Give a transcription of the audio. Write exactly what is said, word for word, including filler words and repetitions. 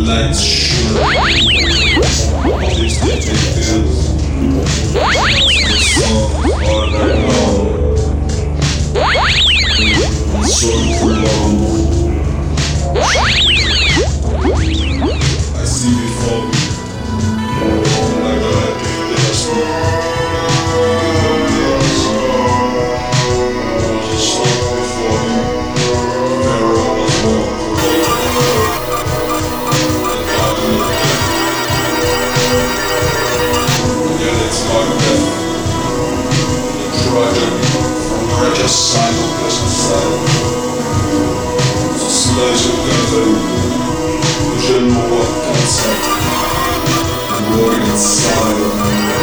lights shine. These detectives. Songs all night long. So prolonged. I see before me. Like a happy destiny. Silent pesticide. Sludge of gathering. General what concept. War inside.